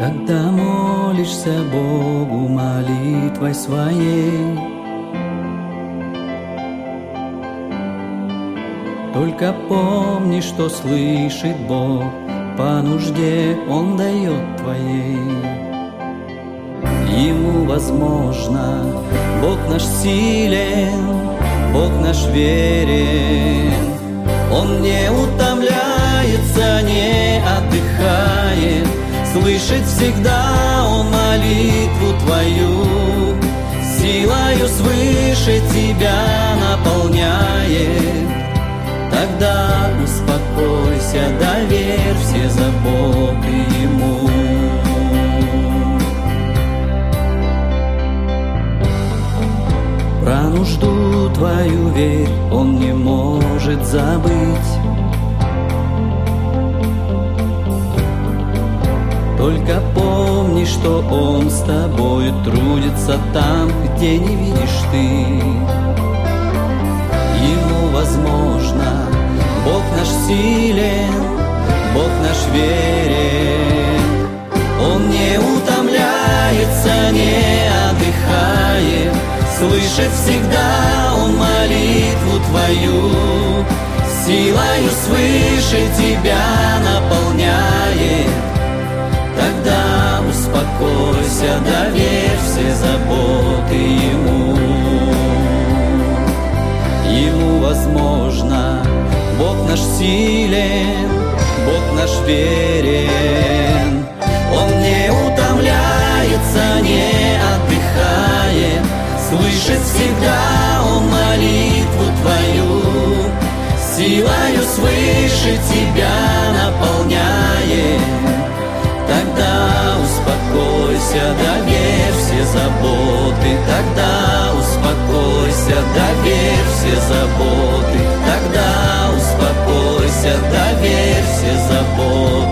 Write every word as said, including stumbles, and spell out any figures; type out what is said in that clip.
Когда молишься Богу молитвой своей, только помни, что слышит Бог, по нужде Он дает твоей. Ему возможно, Бог наш силен, Бог наш верен. Он не утомляется, не отдыхает, слышит всегда Он молитву твою, силою свыше тебя наполняет. Тогда успокойся, доверь все заботы Ему. Про нужду твою верь, Он не может забыть. Только помни, что Он с тобой трудится там, где не видишь ты. Ему возможно, Бог наш силен, Бог наш верен. Он не утомляется, не отдыхает, слышит всегда Он молитву твою, силою свыше тебя наполняет. Тогда успокойся, доверь все заботы Ему. Ему возможно, Бог наш силен, Бог наш верен. Он не утомляется, не отдыхает, слышит всегда Он молитву твою, силою свыше тебя наполняет. Тогда успокойся, доверь все заботы. Тогда успокойся, доверь все заботы. Тогда успокойся, доверь все заботы.